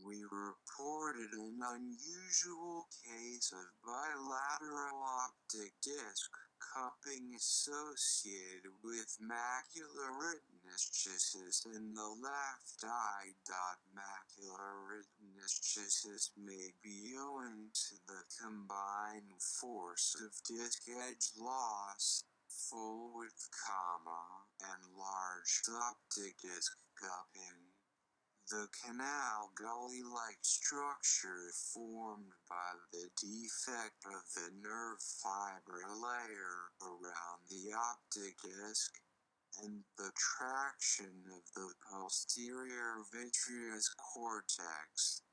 We reported an unusual case of bilateral optic disc cupping associated with macular retinoschisis in the left eye. Macular retinoschisis may be owing to the combined force of disc edge loss, full width, and enlarged optic disc cupping. The canal gully-like structure formed by the defect of the nerve fiber layer around the optic disc, and the traction of the posterior vitreous cortex,